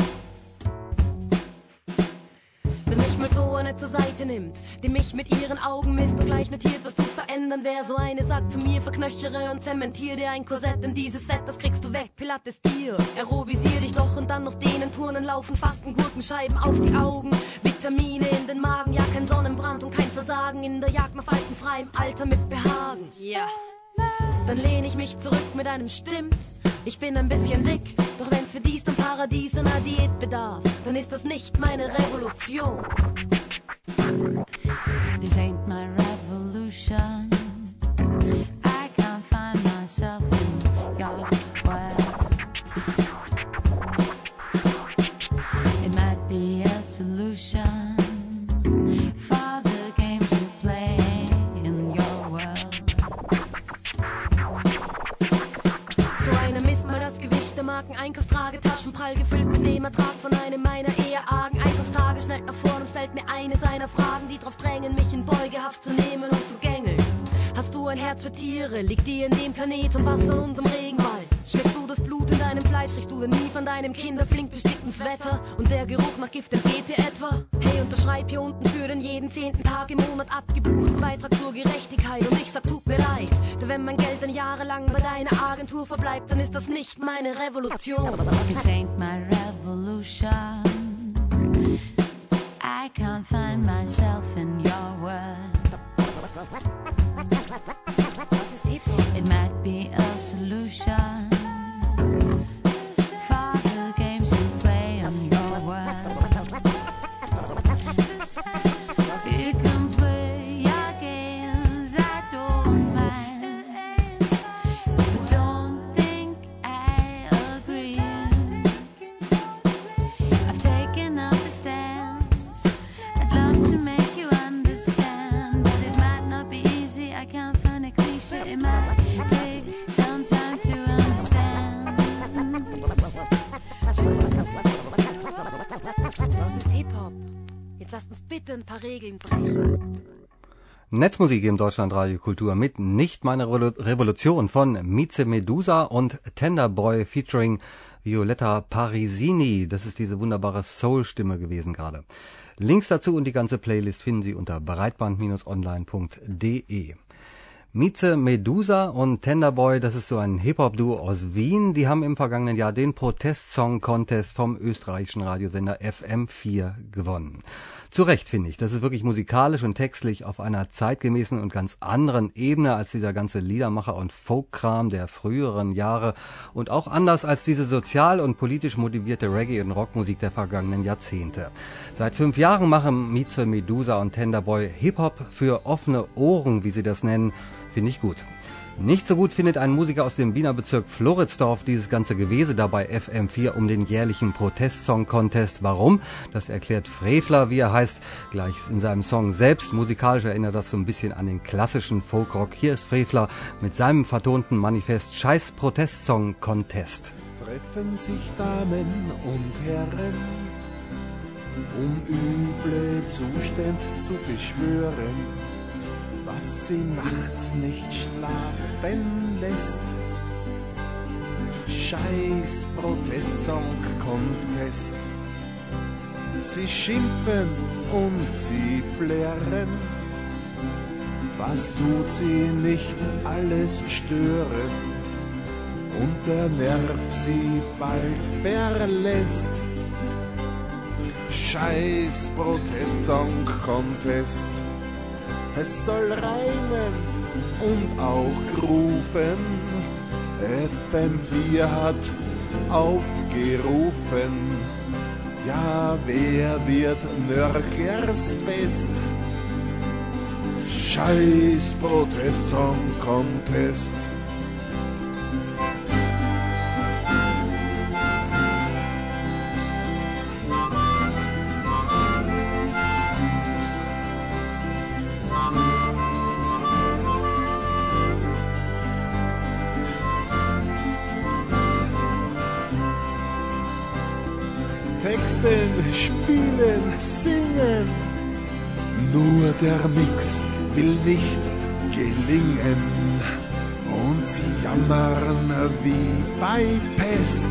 Augen misst und gleich notiert, was zu verändern wäre. So eine sagt zu mir, verknöchere und zementier dir ein Korsett in dieses Fett, das kriegst du weg, Pilates dir. Aerobisier dich doch und dann noch denen Turnen, laufen, Fasten, Gurkenscheiben auf die Augen. Vitamine in den Magen, ja kein Sonnenbrand und kein Versagen in der Jagd nach faltenfreiem Alter mit Behagen. Ja. Dann lehne ich mich zurück mit einem Stimmt. Ich bin ein bisschen dick, doch wenn's für dies dann Paradies einer Diät bedarf, dann ist das nicht meine Revolution. This ain't my revolution. I can't find myself in your world. It might be a solution for the games you play in your world. So einer misst mal das Gewicht der Marken, Einkaufstragetaschen prall gefüllt mit dem Ertrag von einem meiner eher argen Einkaufstage, schnellt nach vorn und stellt mir eine seiner Fragen, die drauf drängen, mich in Beugehaft zu nehmen und zu gängeln. Hast du ein Herz für Tiere? Liegt dir in dem Planet und Wasser und im Regenwald? Schmeckst du das Blut in deinem Fleisch? Riechst du denn nie von deinem Kinderflink besticktes Wetter? Und der Geruch nach Gift entgeht dir etwa? Hey, unterschreib hier unten für den jeden 10. Tag im Monat abgebuchten Beitrag zur Gerechtigkeit. Und ich sag, tut mir leid, denn wenn mein Geld dann jahrelang bei deiner Agentur verbleibt, dann ist das nicht meine Revolution. This ain't my revolution. I can't find myself in your world. It might be a solution for the games you play in your world. You can play your games, I don't mind, but don't think I agree. I've taken up a stance, I'd love to make you understand, but it might not be easy, I can't find a cliche, it might take some time to understand. Das ist Hip-Hop. Jetzt lasst uns bitte ein paar Regeln brechen. Netzmusik im Deutschlandradio Kultur mit Nicht meine Revolution von Mieze Medusa und Tenderboy featuring Violetta Parisini. Das ist diese wunderbare Soul-Stimme gewesen gerade. Links dazu und die ganze Playlist finden Sie unter breitband-online.de. Mieze Medusa und Tenderboy, das ist so ein Hip-Hop-Duo aus Wien. Die haben im vergangenen Jahr den Protest-Song-Contest vom österreichischen Radiosender FM4 gewonnen. Zu Recht, finde ich. Das ist wirklich musikalisch und textlich auf einer zeitgemäßen und ganz anderen Ebene als dieser ganze Liedermacher- und Folk-Kram der früheren Jahre und auch anders als diese sozial und politisch motivierte Reggae- und Rockmusik der vergangenen Jahrzehnte. Seit 5 Jahren machen Mieze Medusa und Tenderboy Hip-Hop für offene Ohren, wie sie das nennen. Finde ich gut. Nicht so gut findet ein Musiker aus dem Wiener Bezirk Floridsdorf dieses ganze Gewese dabei FM4 um den jährlichen Protest-Song-Contest. Warum? Das erklärt Frevler, wie er heißt, gleich in seinem Song selbst. Musikalisch erinnert das so ein bisschen an den klassischen Folkrock. Hier ist Frevler mit seinem vertonten Manifest Scheiß Protest-Song-Contest. Treffen sich Damen und Herren, um üble Zustände zu beschwören, was sie nachts nicht schlafen lässt. Scheiß Protest-Song-Contest. Sie schimpfen und sie plärren. Was tut sie nicht alles stören? Und der Nerv sie bald verlässt. Scheiß Protest-Song-Contest. Es soll reimen und auch rufen. FM4 hat aufgerufen. Ja, wer wird Nörgers Best? Scheiß Protest-Song-Contest. Texten, spielen, singen. Nur der Mix will nicht gelingen. Und sie jammern wie bei Pest.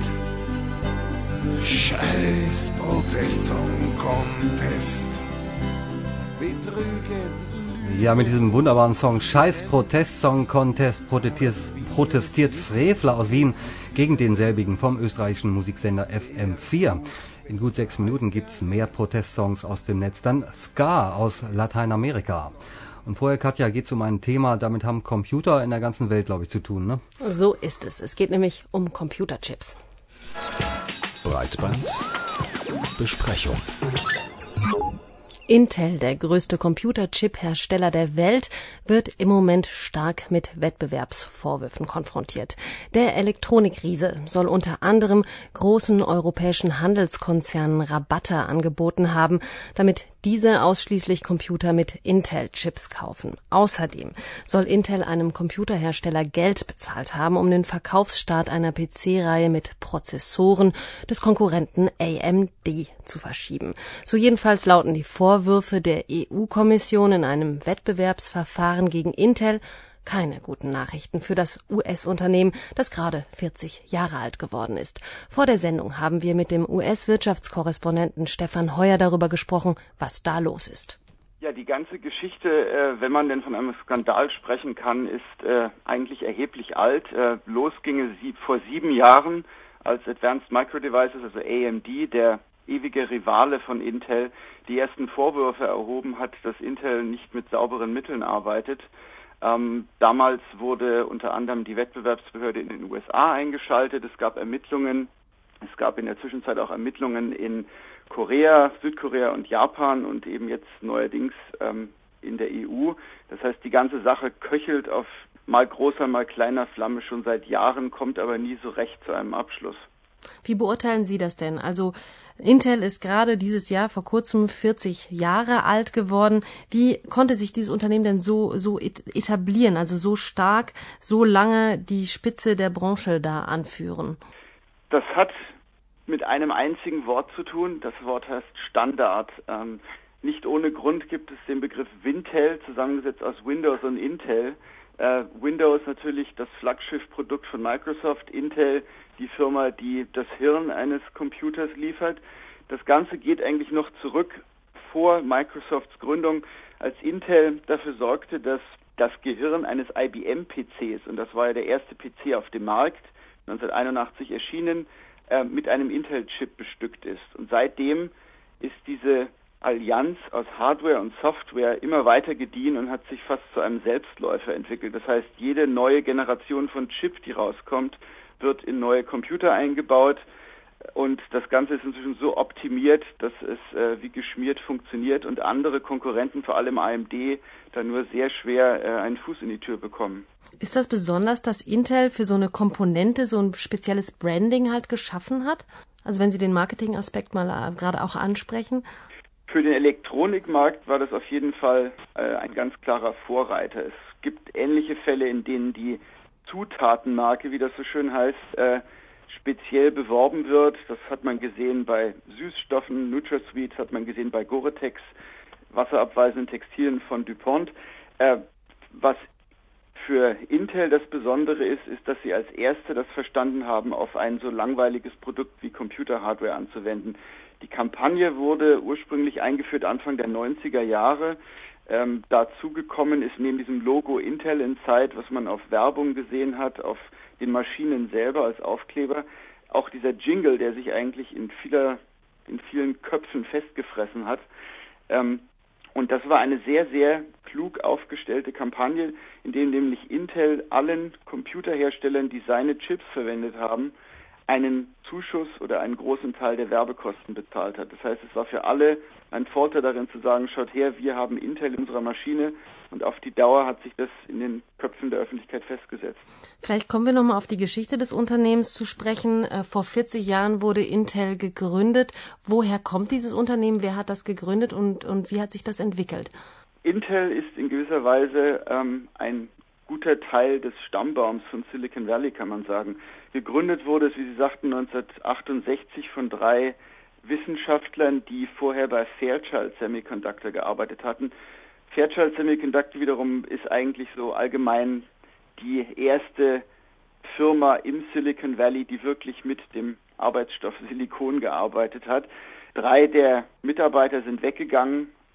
Scheiß Protest-Song-Contest. Betrügen, Ja, mit diesem wunderbaren Song Scheiß Protest-Song Contest protestiert Frevler aus Wien gegen denselbigen vom österreichischen Musiksender FM4. In gut 6 Minuten gibt's mehr Protestsongs aus dem Netz. Dann Ska aus Lateinamerika. Und vorher, Katja, geht's um ein Thema, damit haben Computer in der ganzen Welt, glaube ich, zu tun, ne? So ist es. Es geht nämlich um Computerchips. Breitbandbesprechung. Intel, der größte Computerchip-Hersteller der Welt, wird im Moment stark mit Wettbewerbsvorwürfen konfrontiert. Der Elektronikriese soll unter anderem großen europäischen Handelskonzernen Rabatte angeboten haben, damit diese ausschließlich Computer mit Intel-Chips kaufen. Außerdem soll Intel einem Computerhersteller Geld bezahlt haben, um den Verkaufsstart einer PC-Reihe mit Prozessoren des Konkurrenten AMD zu verschieben. So jedenfalls lauten die Vorwürfe der EU-Kommission in einem Wettbewerbsverfahren gegen Intel. Keine guten Nachrichten für das US-Unternehmen, das gerade 40 Jahre alt geworden ist. Vor der Sendung haben wir mit dem US-Wirtschaftskorrespondenten Stefan Heuer darüber gesprochen, was da los ist. Ja, die ganze Geschichte, wenn man denn von einem Skandal sprechen kann, ist eigentlich erheblich alt. Los ging es vor 7 Jahren, als Advanced Micro Devices, also AMD, der ewige Rivale von Intel, die ersten Vorwürfe erhoben hat, dass Intel nicht mit sauberen Mitteln arbeitet. Damals wurde unter anderem die Wettbewerbsbehörde in den USA eingeschaltet. Es gab Ermittlungen. Es gab in der Zwischenzeit auch Ermittlungen in Korea, Südkorea und Japan und eben jetzt neuerdings in der EU. Das heißt, die ganze Sache köchelt auf mal großer, mal kleiner Flamme schon seit Jahren, kommt aber nie so recht zu einem Abschluss. Wie beurteilen Sie das denn? Also Intel ist gerade dieses Jahr vor kurzem 40 Jahre alt geworden. Wie konnte sich dieses Unternehmen denn so etablieren, also so stark, so lange die Spitze der Branche da anführen? Das hat mit einem einzigen Wort zu tun. Das Wort heißt Standard. Nicht ohne Grund gibt es den Begriff Wintel, zusammengesetzt aus Windows und Intel. Windows natürlich das Flaggschiffprodukt von Microsoft, Intel die Firma, die das Hirn eines Computers liefert. Das Ganze geht eigentlich noch zurück vor Microsofts Gründung, als Intel dafür sorgte, dass das Gehirn eines IBM-PCs, und das war ja der erste PC auf dem Markt, 1981 erschienen, mit einem Intel-Chip bestückt ist. Und seitdem ist diese Allianz aus Hardware und Software immer weiter gediehen und hat sich fast zu einem Selbstläufer entwickelt. Das heißt, jede neue Generation von Chip, die rauskommt, wird in neue Computer eingebaut und das Ganze ist inzwischen so optimiert, dass es wie geschmiert funktioniert und andere Konkurrenten, vor allem AMD, da nur sehr schwer einen Fuß in die Tür bekommen. Ist das besonders, dass Intel für so eine Komponente so ein spezielles Branding halt geschaffen hat? Also wenn Sie den Marketingaspekt mal gerade auch ansprechen. Für den Elektronikmarkt war das auf jeden Fall ein ganz klarer Vorreiter. Es gibt ähnliche Fälle, in denen die Zutatenmarke, wie das so schön heißt, speziell beworben wird. Das hat man gesehen bei Süßstoffen, NutraSweet, hat man gesehen bei Gore-Tex, wasserabweisenden Textilien von DuPont. Was für Intel das Besondere ist, dass sie als Erste das verstanden haben, auf ein so langweiliges Produkt wie Computerhardware anzuwenden. Die Kampagne wurde ursprünglich eingeführt Anfang der 90er Jahre. Dazu gekommen ist neben diesem Logo Intel Inside, was man auf Werbung gesehen hat, auf den Maschinen selber als Aufkleber, auch dieser Jingle, der sich eigentlich in vielen Köpfen festgefressen hat. Und das war eine sehr, sehr klug aufgestellte Kampagne, in der nämlich Intel allen Computerherstellern, die seine Chips verwendet haben, einen Zuschuss oder einen großen Teil der Werbekosten bezahlt hat. Das heißt, es war für alle ein Vorteil darin zu sagen, schaut her, wir haben Intel in unserer Maschine und auf die Dauer hat sich das in den Köpfen der Öffentlichkeit festgesetzt. Vielleicht kommen wir nochmal auf die Geschichte des Unternehmens zu sprechen. Vor 40 Jahren wurde Intel gegründet. Woher kommt dieses Unternehmen? Wer hat das gegründet und wie hat sich das entwickelt? Intel ist in gewisser Weise ein guter Teil des Stammbaums von Silicon Valley, kann man sagen. Gegründet wurde es, wie Sie sagten, 1968 von 3 Wissenschaftlern, die vorher bei Fairchild Semiconductor gearbeitet hatten. Fairchild Semiconductor wiederum ist eigentlich so allgemein die erste Firma im Silicon Valley, die wirklich mit dem Arbeitsstoff Silikon gearbeitet hat. 3 der Mitarbeiter sind weggegangen,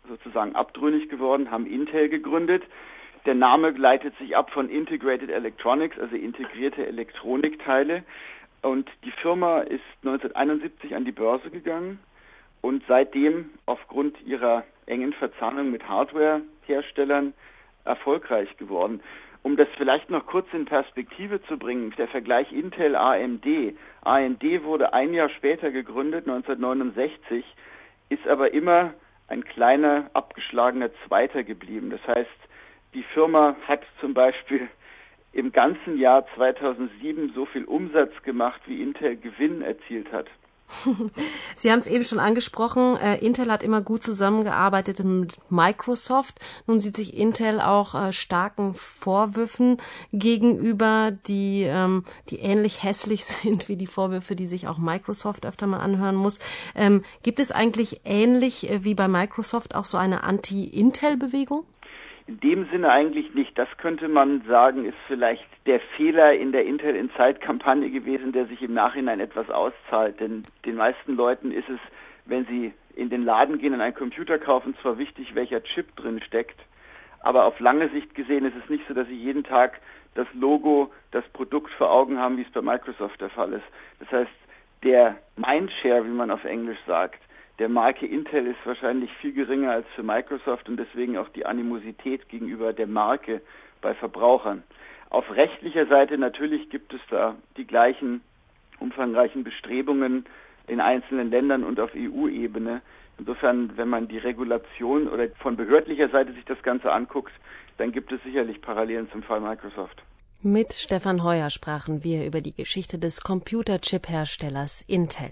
sozusagen abtrünnig geworden, haben Intel gegründet. Der Name leitet sich ab von Integrated Electronics, also integrierte Elektronikteile. Und die Firma ist 1971 an die Börse gegangen und seitdem aufgrund ihrer engen Verzahnung mit Hardware-Herstellern erfolgreich geworden. Um das vielleicht noch kurz in Perspektive zu bringen, der Vergleich Intel-AMD. AMD wurde ein Jahr später gegründet, 1969, ist aber immer ein kleiner, abgeschlagener Zweiter geblieben. Das heißt, die Firma hat zum Beispiel im ganzen Jahr 2007 so viel Umsatz gemacht, wie Intel Gewinn erzielt hat. Sie haben es eben schon angesprochen, Intel hat immer gut zusammengearbeitet mit Microsoft. Nun sieht sich Intel auch starken Vorwürfen gegenüber, die ähnlich hässlich sind wie die Vorwürfe, die sich auch Microsoft öfter mal anhören muss. Gibt es eigentlich ähnlich wie bei Microsoft auch so eine Anti-Intel-Bewegung? In dem Sinne eigentlich nicht. Das könnte man sagen, ist vielleicht der Fehler in der Intel Inside-Kampagne gewesen, der sich im Nachhinein etwas auszahlt. Denn den meisten Leuten ist es, wenn sie in den Laden gehen und einen Computer kaufen, zwar wichtig, welcher Chip drin steckt, aber auf lange Sicht gesehen ist es nicht so, dass sie jeden Tag das Logo, das Produkt vor Augen haben, wie es bei Microsoft der Fall ist. Das heißt, der Mindshare, wie man auf Englisch sagt, der Marke Intel ist wahrscheinlich viel geringer als für Microsoft und deswegen auch die Animosität gegenüber der Marke bei Verbrauchern. Auf rechtlicher Seite natürlich gibt es da die gleichen umfangreichen Bestrebungen in einzelnen Ländern und auf EU-Ebene. Insofern, wenn man die Regulation oder von behördlicher Seite sich das Ganze anguckt, dann gibt es sicherlich Parallelen zum Fall Microsoft. Mit Stefan Heuer sprachen wir über die Geschichte des Computerchip-Herstellers Intel.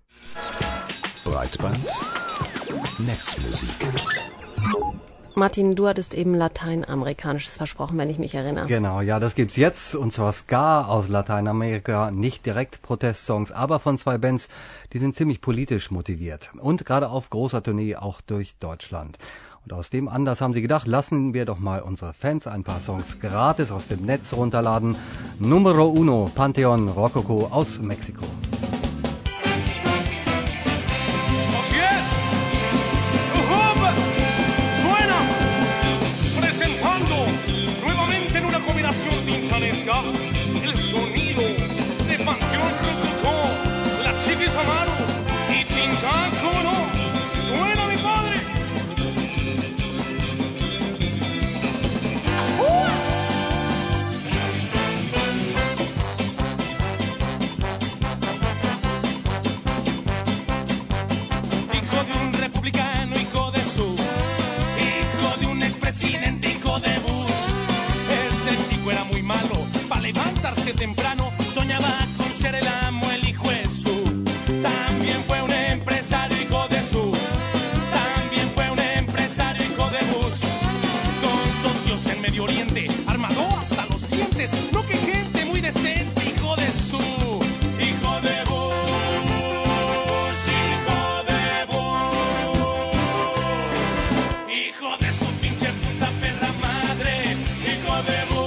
Breitband Netzmusik. Martin, du hattest eben Lateinamerikanisches versprochen, wenn ich mich erinnere. Genau, ja, das gibt's jetzt, und zwar Ska aus Lateinamerika, nicht direkt Protestsongs, aber von zwei Bands, die sind ziemlich politisch motiviert und gerade auf großer Tournee auch durch Deutschland. Und aus dem Anlass haben sie gedacht, lassen wir doch mal unsere Fans ein paar Songs gratis aus dem Netz runterladen. Numero uno, Panteon Rococó aus Mexiko. El sonido de Panteón Rococó, la Chiquis Amaro y Tintán, ¿cómo no? ¡Suena, mi padre! Hijo de un republicano, hijo de su, hijo de un expresidente, hijo de Bush. Ese chico era muy malo. Para levantarse temprano, soñaba con ser el amo, el hijo de su. También fue un empresario, hijo de su. También fue un empresario, hijo de Bush. Con socios en Medio Oriente, armado hasta los dientes. No que gente muy decente, hijo de su. Hijo de Bush, hijo de Bush. Hijo de su pinche puta perra madre, hijo de Bush.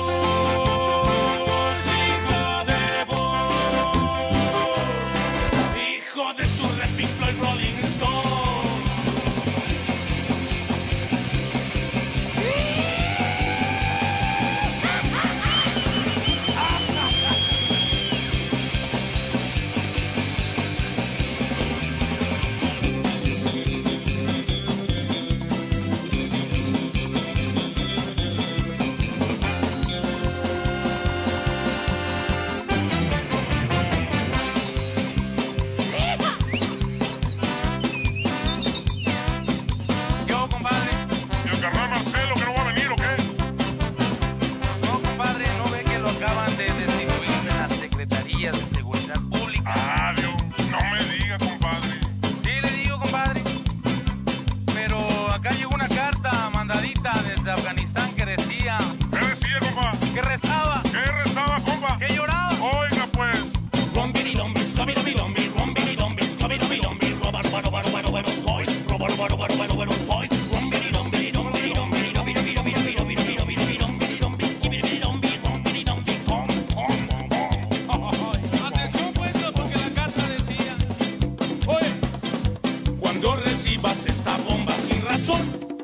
Cuando recibas esta bomba sin razón,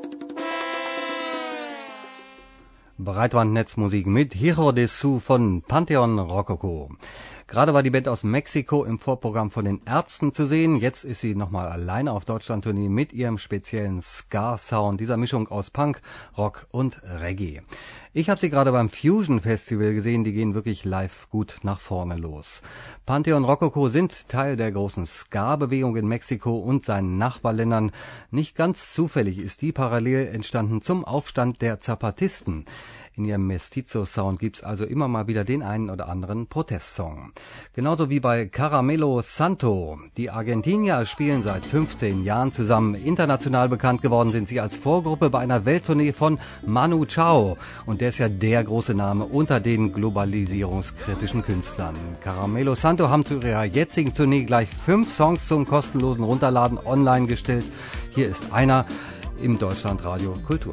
Breitbandnetzmusik mit Hijo de Su von Pantheon Rococó. Gerade war die Band aus Mexiko im Vorprogramm von den Ärzten zu sehen. Jetzt ist sie nochmal alleine auf Deutschland-Tournee mit ihrem speziellen Ska-Sound, dieser Mischung aus Punk, Rock und Reggae. Ich habe sie gerade beim Fusion Festival gesehen, die gehen wirklich live gut nach vorne los. Pantheon Rococó sind Teil der großen Ska-Bewegung in Mexiko und seinen Nachbarländern. Nicht ganz zufällig ist die parallel entstanden zum Aufstand der Zapatisten. In ihrem Mestizo-Sound gibt's also immer mal wieder den einen oder anderen Protestsong. Genauso wie bei Caramelo Santo. Die Argentinier spielen seit 15 Jahren zusammen. International bekannt geworden sind sie als Vorgruppe bei einer Welttournee von Manu Chao. Und der ist ja der große Name unter den globalisierungskritischen Künstlern. Caramelo Santo haben zu ihrer jetzigen Tournee gleich 5 Songs zum kostenlosen Runterladen online gestellt. Hier ist einer im Deutschlandradio Kultur.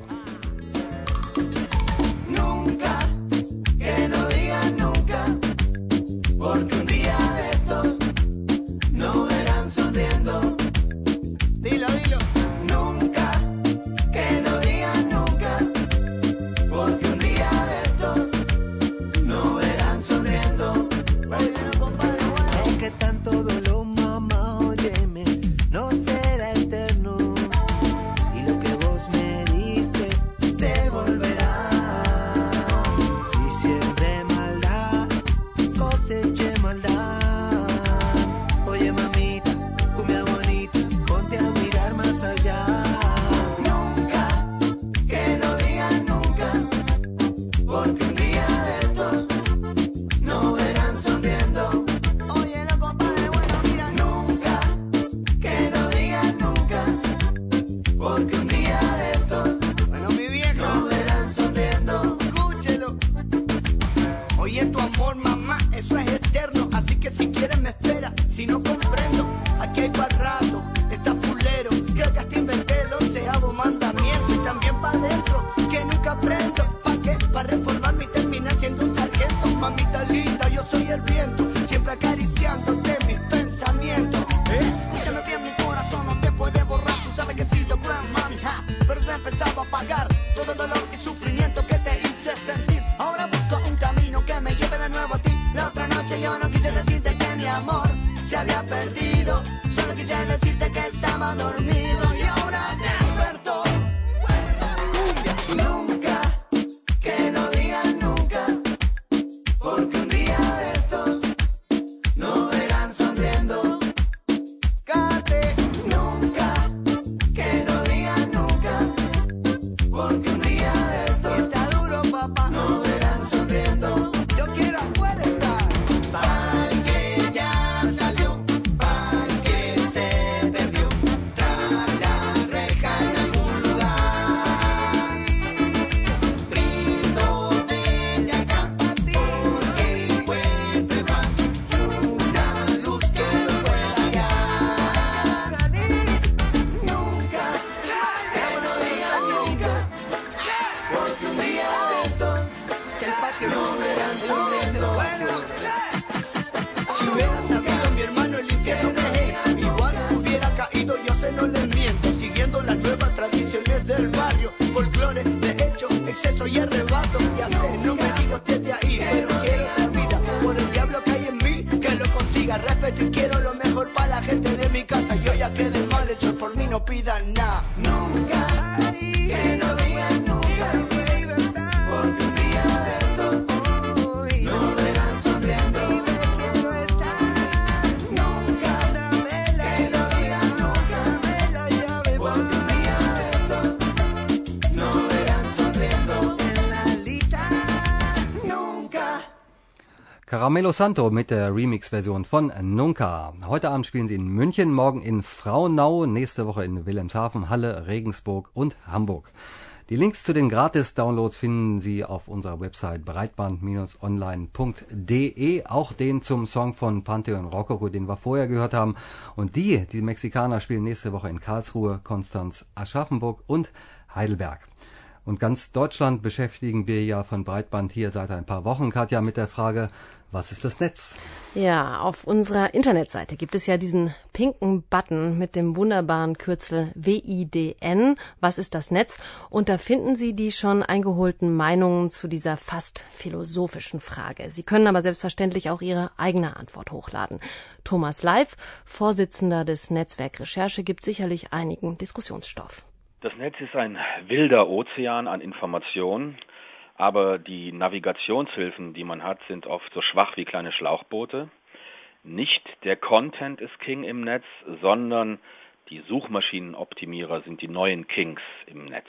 Porque un día de estos no verán sonriendo. Dilo, dilo. Nunca, que no digan nunca. Porque un día de estos no verán sonriendo. Es que tanto dolor, mamá, óyeme, no será eterno. Y lo que vos me diste te volverá. Si siempre maldad coseché maldad. Oye mamita, cumbia bonita, ponte a mirar más allá. Nunca, que no digan nunca, porque un día de estos no verán sonriendo. Oye no compadre, bueno mira. Nunca, que no digan nunca, porque un día de estos, bueno mi viejo, no verán sonriendo. Escúchelo. Oye tu amor mamá, eso es eterno, así que si quieres me espera. Si no comprendo, aquí hay para rato, está fulero. Creo que hasta inventé el 11º mandamiento. Y también para adentro, que nunca aprendo. ¿Pa' qué? Para reformarme y terminar siendo un sargento. Mamita linda, yo soy el viento, siempre acariciándote mis pensamientos. Escúchame bien, mi corazón no te puede borrar. Tú sabes que he sido cruel, mami, ja, pero te he empezado a pagar todo el dolor y sufrimiento que te hice sentir. Ahora busco un camino que me lleve de nuevo a ti. La otra noche yo no quise decirte que mi amor se había perdido. Solo quise decirte que estaba dormido y ahora despertó. Nunca, que no digan nunca, porque un día de estos no verán sonriendo. Cállate. Nunca, que no digan nunca, porque un día de estos está duro papá, no verán sonriendo. Yo quiero afuera estar. Pa'l que ya salió, pa'l que se perdió, tras la reja en algún lugar. Brindo desde acá, porque encuentre paz, una luz que lo pueda hallar. Salir nunca, que no digan nunca, porque un día de estos el patio no verán sonriendo. Bueno, si hubiera sabido mi hermano el infierno que es, igual hubiera caído, yo se no les miento. Siguiendo las nuevas tradiciones del barrio, folclore, de hecho, exceso y arrebato. Ya sé, no me digo desde ahí, pero quiero la vida por el diablo que hay en mí, que lo consiga. Respeto y quiero lo mejor para la gente de mi casa. Yo ya quedé mal hecho, por mí no pidan nada. Nunca, que no digan nunca, porque un día de estos no verán sonriendo. Nunca, que no digan nunca, porque un día de estos no verán sonriendo. En la lista, nunca. Caramelo Santo mit der Remix-Version von Nunca. Heute Abend spielen sie in München, morgen in Fraunau, nächste Woche in Wilhelmshaven, Halle, Regensburg und Hamburg. Die Links zu den Gratis-Downloads finden Sie auf unserer Website breitband-online.de. Auch den zum Song von Pantheon Rococó, den wir vorher gehört haben. Und die Mexikaner spielen nächste Woche in Karlsruhe, Konstanz, Aschaffenburg und Heidelberg. Und ganz Deutschland beschäftigen wir ja von Breitband hier seit ein paar Wochen, Katja, mit der Frage, was ist das Netz? Ja, auf unserer Internetseite gibt es ja diesen pinken Button mit dem wunderbaren Kürzel WIDN. Was ist das Netz? Und da finden Sie die schon eingeholten Meinungen zu dieser fast philosophischen Frage. Sie können aber selbstverständlich auch Ihre eigene Antwort hochladen. Thomas Leif, Vorsitzender des Netzwerk Recherche, gibt sicherlich einigen Diskussionsstoff. Das Netz ist ein wilder Ozean an Informationen. Aber die Navigationshilfen, die man hat, sind oft so schwach wie kleine Schlauchboote. Nicht der Content ist King im Netz, sondern die Suchmaschinenoptimierer sind die neuen Kings im Netz.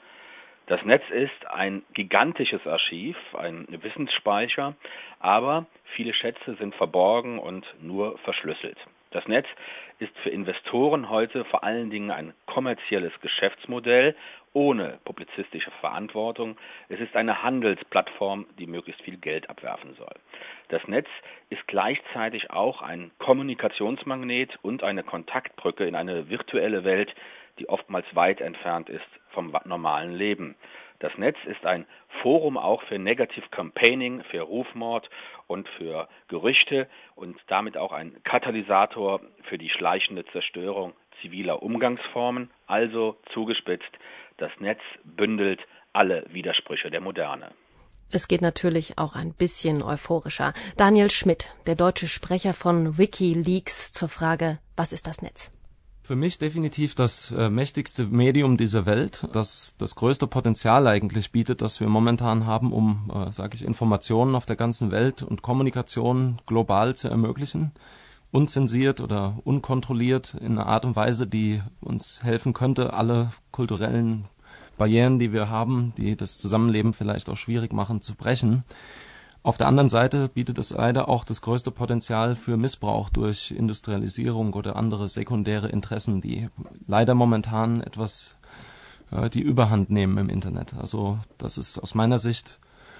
Das Netz ist ein gigantisches Archiv, ein Wissensspeicher, aber viele Schätze sind verborgen und nur verschlüsselt. Das Netz ist für Investoren heute vor allen Dingen ein kommerzielles Geschäftsmodell ohne publizistische Verantwortung. Es ist eine Handelsplattform, die möglichst viel Geld abwerfen soll. Das Netz ist gleichzeitig auch ein Kommunikationsmagnet und eine Kontaktbrücke in eine virtuelle Welt, die oftmals weit entfernt ist vom normalen Leben. Das Netz ist ein Forum auch für Negative Campaigning, für Rufmord und für Gerüchte und damit auch ein Katalysator für die schleichende Zerstörung ziviler Umgangsformen. Also zugespitzt, das Netz bündelt alle Widersprüche der Moderne. Es geht natürlich auch ein bisschen euphorischer. Daniel Schmidt, der deutsche Sprecher von WikiLeaks, zur Frage, was ist das Netz? Für mich definitiv das mächtigste Medium dieser Welt, das das größte Potenzial eigentlich bietet, das wir momentan haben, um, Informationen auf der ganzen Welt und Kommunikation global zu ermöglichen, unzensiert oder unkontrolliert in einer Art und Weise, die uns helfen könnte, alle kulturellen Barrieren, die wir haben, die das Zusammenleben vielleicht auch schwierig machen, zu brechen. Auf der anderen Seite bietet es leider auch das größte Potenzial für Missbrauch durch Industrialisierung oder andere sekundäre Interessen, die leider momentan etwas die Überhand nehmen im Internet. Also das ist aus meiner Sicht,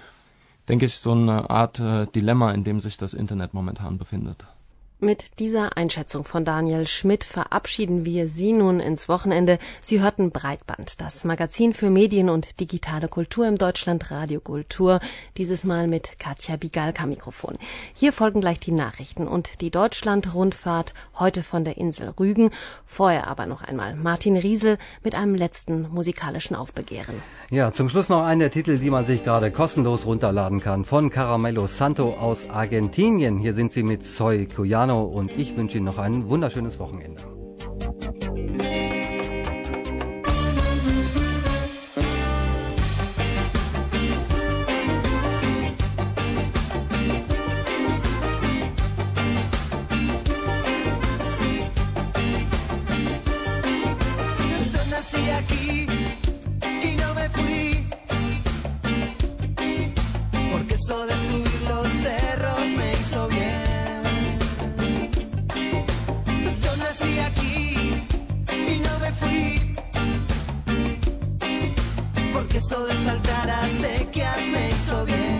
denke ich, so eine Art Dilemma, in dem sich das Internet momentan befindet. Mit dieser Einschätzung von Daniel Schmidt verabschieden wir Sie nun ins Wochenende. Sie hörten Breitband, das Magazin für Medien und digitale Kultur im Deutschlandradio Kultur, dieses Mal mit Katja Bigalka am Mikrofon. Hier folgen gleich die Nachrichten und die Deutschland-Rundfahrt heute von der Insel Rügen. Vorher aber noch einmal Martin Riesel mit einem letzten musikalischen Aufbegehren. Ja, zum Schluss noch einen der Titel, die man sich gerade kostenlos runterladen kann, von Caramelo Santo aus Argentinien. Hier sind sie mit Soy Cuyano. Und ich wünsche Ihnen noch ein wunderschönes Wochenende. Yo nací aquí y no me fui, porque eso de subir los cerros me hizo bien. Porque eso de saltar a sequías me hizo bien.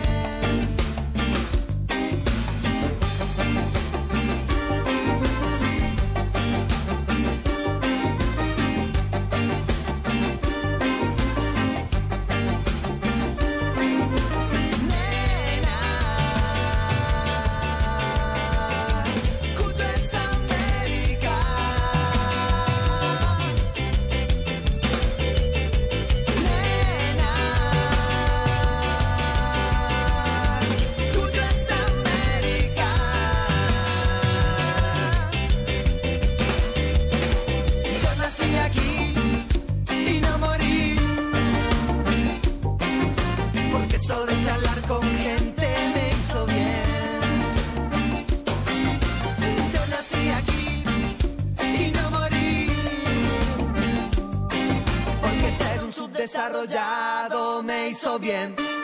Desarrollado me hizo bien.